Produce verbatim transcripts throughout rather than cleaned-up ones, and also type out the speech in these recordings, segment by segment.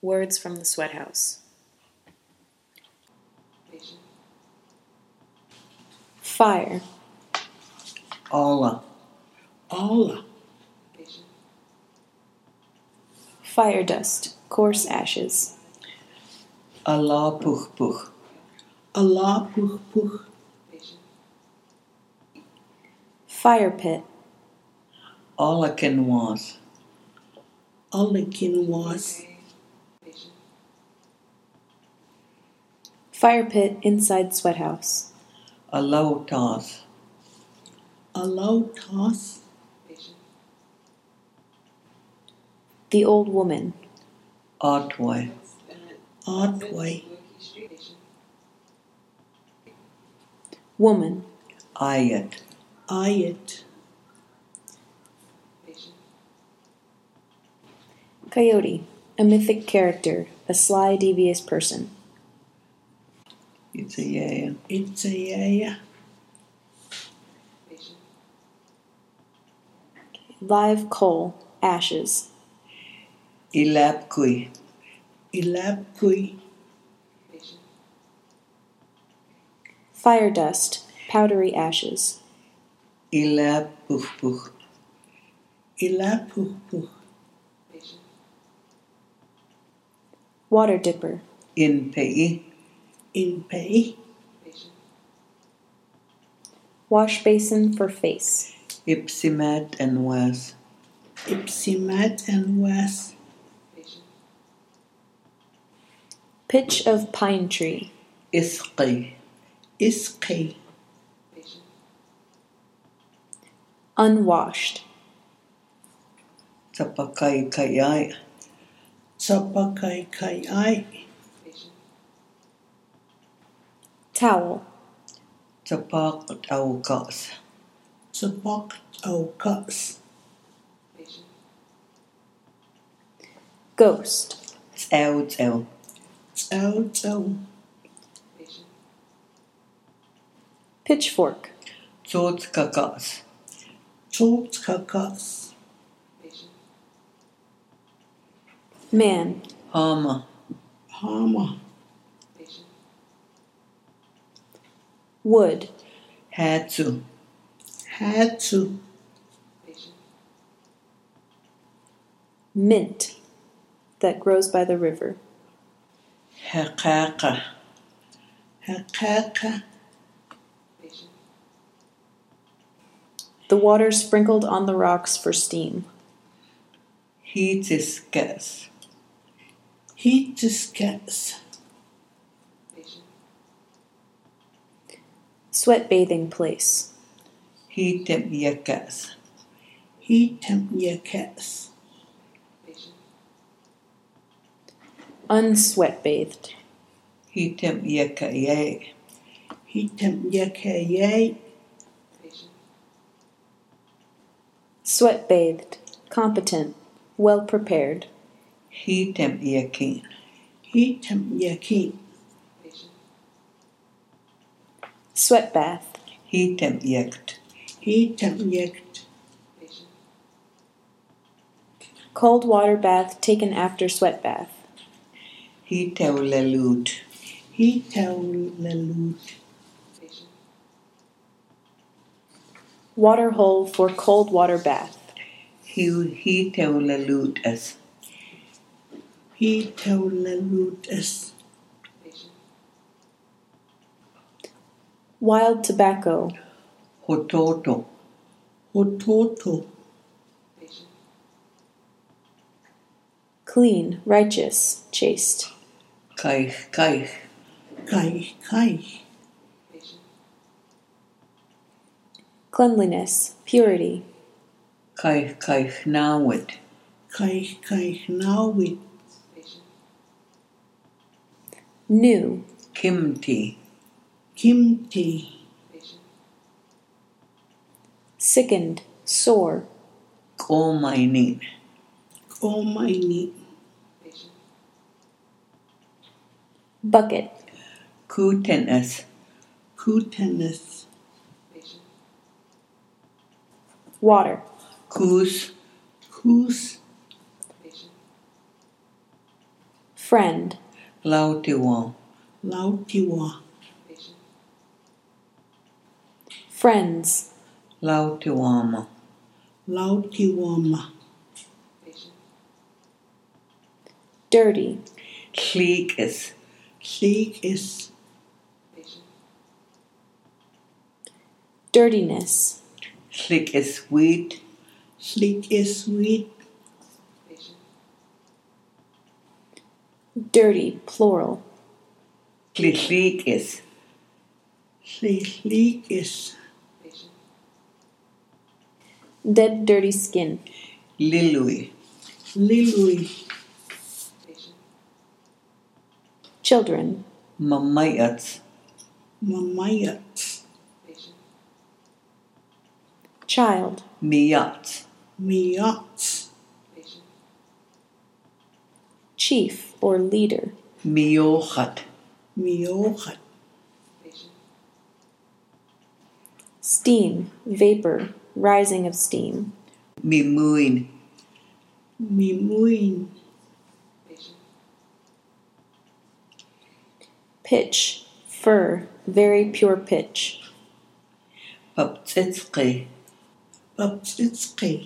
Words from the Sweat House. Fire. Allah. Allah. Fire dust, coarse ashes. Allah puch puch. Allah puch puch. Fire pit. Allah ken was. Allah kin was. Fire pit inside Sweat House. Allah tas. Allah toss. The old woman. Artway. Artway. Woman. Ayat. Ayat. Coyote. A mythic character, a sly, devious person. It's a yeah. It's a yeah. Live coal, ashes. Ilab kui. Ilab kui. Fire dust, powdery ashes. Ilab puch puch. Ilab puch puch. Water dipper. In pei. In pay. Wash basin for face. Ipsimat and was. Ipsimat and was. Pitch of pine tree. Isqi. Isqi. Unwashed. Tapakai kayai. Sapakai kai ai. Towel. Tapak aukas. Sapak au kas. Ghost. Tsau tsau. Tsau tsau. Pitchfork. Tsots kakas. Tot kakas. Man. Hama. Hama. Wood. Hatsu. Hatsu. Mint. That grows by the river. Hakaka. Hakaka. The water sprinkled on the rocks for steam. Heatiskas. Heatiskas. Sweat bathing place. Heatem yakas. Heatem yakas. Unsweat bathed. Heatem yakayay. Heatem yakayay. Sweat bathed. Competent. Well prepared. Heatem yakin. Heatem yakin. Sweat bath. Heatem yakt. Heatem yakt. Cold water bath taken after sweat bath. Heatew lelut. Heatew lelut. Water hole for cold water bath. Heatew lelut as. Heatew lelut as. Wild tobacco. Hototo. Hototo. Clean, righteous, chaste. Kaich kaich. Kai kai. Cleanliness, purity. Kaich kaich nawit. Kai kai nawit. New. Kimti. Kimti. Sickened, sore. Komainin. Komaini. Bucket. Kutenas. Kutenas. Water. Kus. Kus. Friend. Lautiwa. Lautiwa. Friends. Lautiwama. Lautiwama. Dirty. Sleek is. Sleek is. Dirtiness. Sleek is sweet. Sleek is sweet. Dirty, plural. Sleek is. Sleek is. Dead, dirty skin. Lilui. Lily. Children. Mamayats. Mamayats. Child. Miyats. Miyats. Chief or leader. Miyochat. Miochat. Steam, vapor, rising of steam. Mimuin. Mimuin. Pitch, fur, very pure pitch. Paptsitski. Papsitski.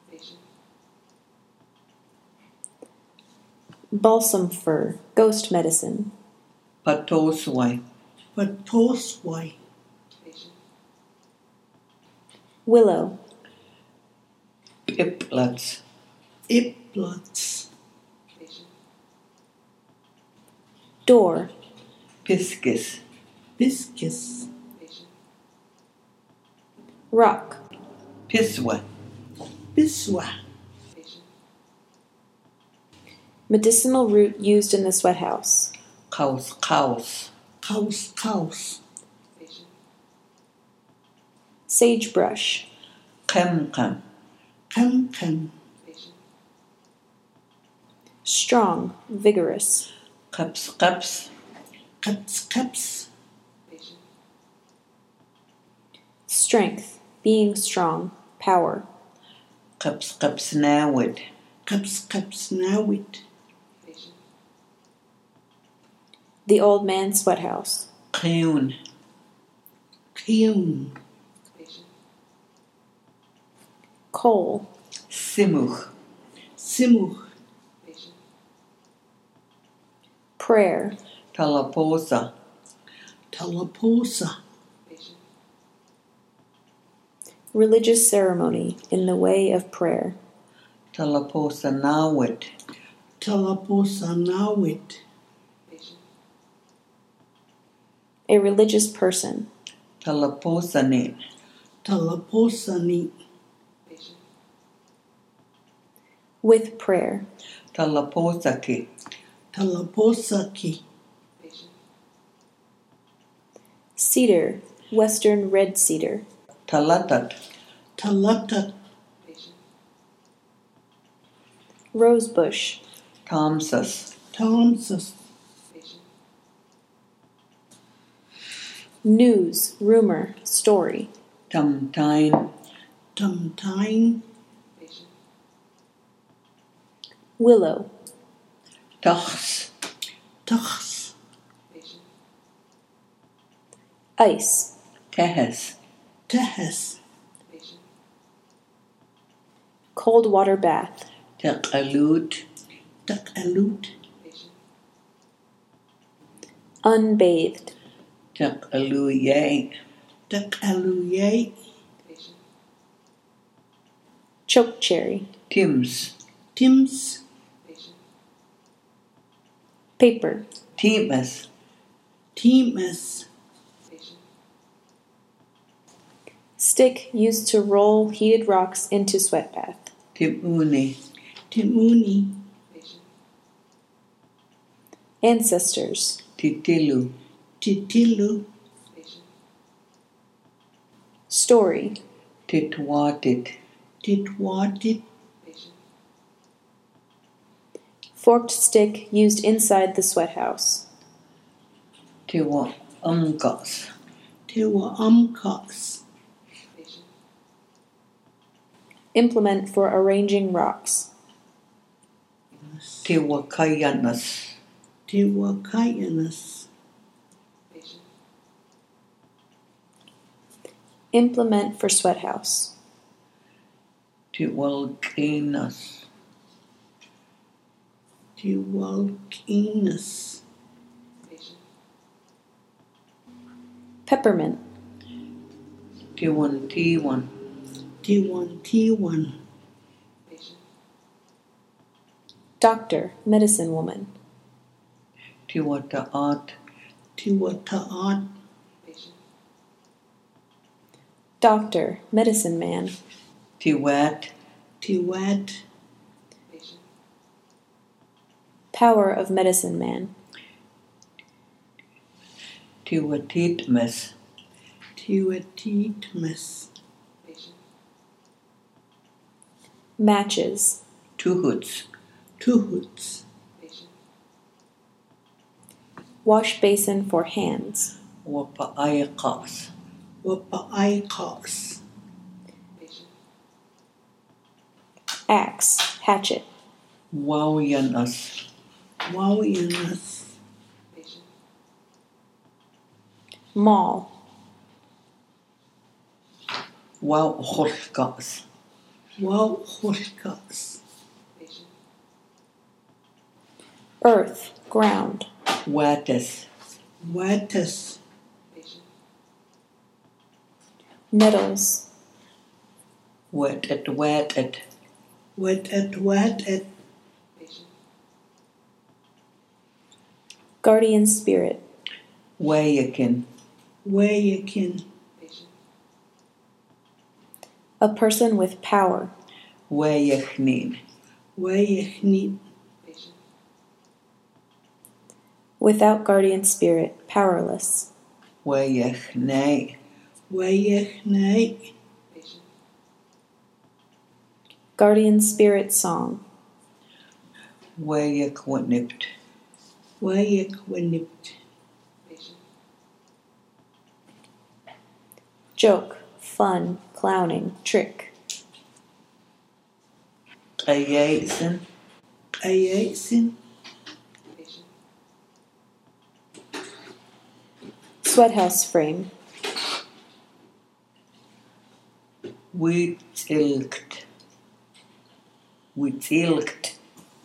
Balsam fir, ghost medicine. Patoswai. Patoswai. Willow. Piplats. Iplats. Door. Piskis. Biscuits. Rock. Piswa. Biswa. Medicinal root used in the sweat house. Kaus. Kaus. Cows. Cows. Sagebrush. Kemkam. Cam cam. Strong, vigorous. Kaps. Kaps. Caps. Caps. Strength, being strong, power. Kaps. Kaps. Nawid. Caps. Caps. Now it. The old man's sweat house. Kiun. Kiun. Coal. Simuch. Simuch. Prayer. Talaposa. Talaposa. Religious ceremony in the way of prayer. Talaposa Nawid. Talaposa. Now it. A religious person. Talaposanin. Talaposa ni. With prayer. Talaposaki. Talaposaki. Cedar, western red cedar. Talatat. Talatat. Rosebush. Tamsas. Tomsas. News, rumor, story. Tamtain. Tumtine. Willow. Tachs. Tachs. Ice. Tehes. Tehes. Cold water bath. Tekalut. Takalut. Unbathed. Tekaluye. Takaluye. Chokecherry. Tims. Tims. Paper. Timas. Timas. Stick used to roll heated rocks into sweat bath. Timuni. Timuni. Ancestors. Titilu. Titilu. Story. Titwatit. Titwatit. Forked stick used inside the sweat house. Tiwa umkas. Tewa umkas. Implement for arranging rocks. Tiwa kayanas. Te wa kindness. Implement for sweat house. Te walkinas. Te walkiness. Peppermint. Te wan ti wan. Te wan ti wan. Doctor, medicine woman. Te wata at. Te wa ta'at. Doctor, medicine man. Te wat. Te wat. Power of medicine man. Te watitmas. Te wa titmas. Matches. Tuhuts. Tuhuts. Wash basin for hands. Wapa ayakas. Wa pa'aikas. Axe, hatchet. Wauyanas. Wawianas. Maul. Wauholkas. Wauholkas. Earth, ground. Watas. Watas. Nettles. Watat watat. Watat watat. Guardian spirit. Wayakin. Wayakin. A person with power. Wayachnin. Wayachnit. Without guardian spirit, powerless. Wayachnai. Wayachnai. Guardian spirit song. Wayakwanipt. Wayakwanipt. Joke, fun, clowning, trick. Ayatsin. Ayatsin. Sweat house frame. Witilkt. Witilkt.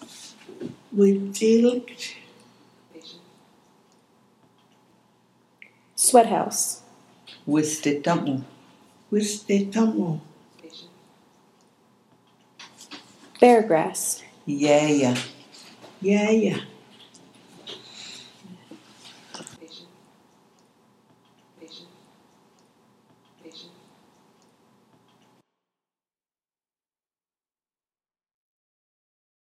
Witilkt. Sweat house. Wistitamu. Wistetamo. Bear grass. Yaya. Yaya.